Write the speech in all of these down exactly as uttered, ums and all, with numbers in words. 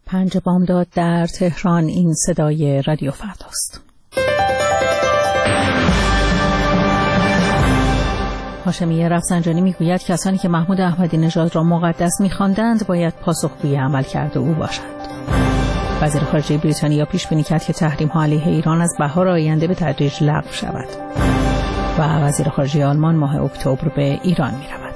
پنج بامداد در تهران. این صدای رادیو فرداست. هاشمی رفسنجانی میگوید کسانی که محمود احمدی نژاد را مقدس می‌خواندند باید پاسخگوی عملکرد او باشند. وزیر خارجه بریتانیا پیش بینی کرد که تحریم‌ها علیه ایران از بهار آینده به تدریج لغو شود و وزیر خارجه آلمان ماه اکتبر به ایران می‌رود.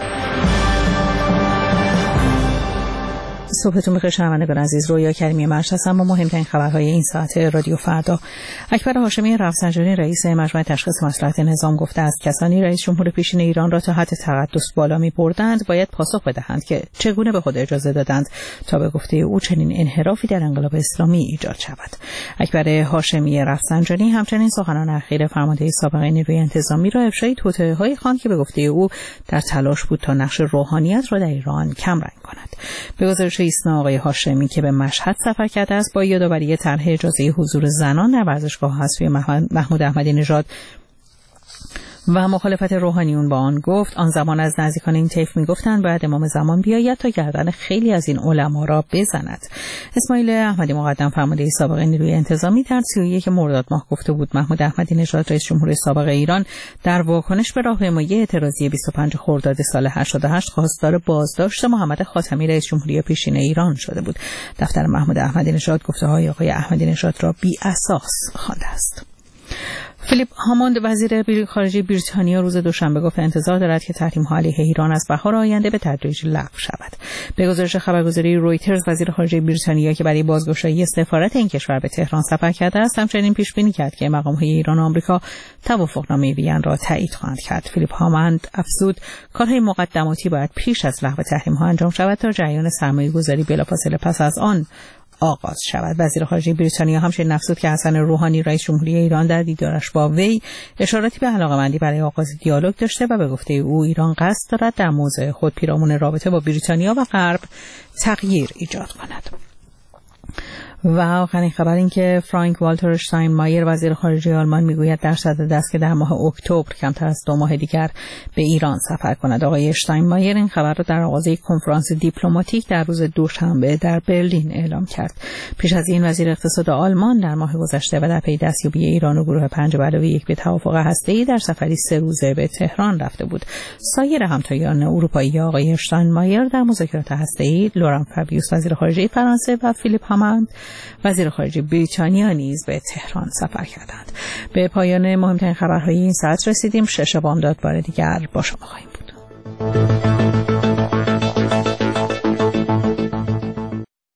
صبحتون بخیر شنوندگان عزیز، رویا کریمی مرش هستم با مهمترین خبرهای این ساعت رادیو فردا. اکبر هاشمی رفسنجانی رئیس مجمع تشخیص مصلحت نظام گفته است کسانی رئیس جمهور پیشین ایران را تا حد تقدس بالا می بردند باید پاسخ بدهند که چگونه به خود اجازه دادند تا به گفته او چنین انحرافی در انقلاب اسلامی ایجاد شود. اکبر هاشمی رفسنجانی همچنین سخنان اخیر فرمانده سابق نیروی انتظامی را افشای توطئه‌های خواند که به گفته او در تلاش بود تا نقش روحانیت را در ایران کم رنگ کند. به گزارش ایسنا آقای هاشمی که به مشهد سفر کرده است با یادآوری طرح اجازه حضور زنان در ورزشگاه حذفی محمود احمدی نژاد و مخالفت روحانیون با آن گفت آن زمان از نزدیکان این طیف میگفتند باید امام زمان بیاید تا گردن خیلی از این علما را بزند. اسماعیل احمدی مقدم فرمانده سابق نیروی انتظامی در سی و یک مرداد ماه گفته بود محمود احمدی نژاد رئیس جمهور سابق ایران در واکنش به راهپیمایی اعتراضی بیست و پنج خرداد سال هشتاد و هشت خواستار بازداشت محمد خاتمی رئیس جمهوری پیشین ایران شده بود. دفتر محمود احمدی نژاد گفته‌های آقای احمدی نژاد را بی اساس خوانده است. فیلیپ هاموند وزیر خارجه بریتانیا روز دوشنبه گفت انتظار دارد که تحریم‌ها علیه ایران از بهار آینده به تدریج لغو شود. به گزارش خبرگزاری رویترز وزیر خارجه بریتانیا که برای بازگشایی سفارت این کشور به تهران سفر کرده است همچنین پیش بینی کرد که مقام‌های ایران و آمریکا توافقنامه وین را تایید خواهند کرد. فیلیپ هاموند افزود کارهای مقدماتی باید پیش از لغو تحریم‌ها انجام شود تا جریان سرمایه‌گذاری بلافاصله پس از آن آغاز شود. وزیر خارجه بریتانیا همچنین افزود که حسن روحانی رئیس جمهوری ایران در دیدارش با وی اشاراتی به علاقه‌مندی برای آغاز دیالوگ داشته و به گفته او ایران قصد دارد در موضع خود پیرامون رابطه با بریتانیا و غرب تغییر ایجاد کند. و آخرین خبر این که فرانک والتر شتاینمایر وزیر خارجه آلمان میگوید در صدد است که در ماه اکتبر کمتر از دو ماه دیگر به ایران سفر کند. آقای شتاینمایر این خبر را در آغاز یک کنفرانس دیپلماتیک در روز دوشنبه در برلین اعلام کرد. پیش از این وزیر اقتصاد آلمان در ماه گذشته و در پی دستیابی ایران و گروه پنج به علاوه یک به توافق هسته‌ای در سفری سه روزه به تهران رفته بود. سایر همتایان اروپایی آقای شتاینمایر در مذاکرات هسته‌ای لوران فابیوس وزیر خارجه فرانسه و فیلیپ هاموند وزیر خارجه بریتانیا نیز به تهران سفر کردند. به پایان مهمترین خبرهای این ساعت رسیدیم. شش بامداد بار دیگر با شما خواهیم بود.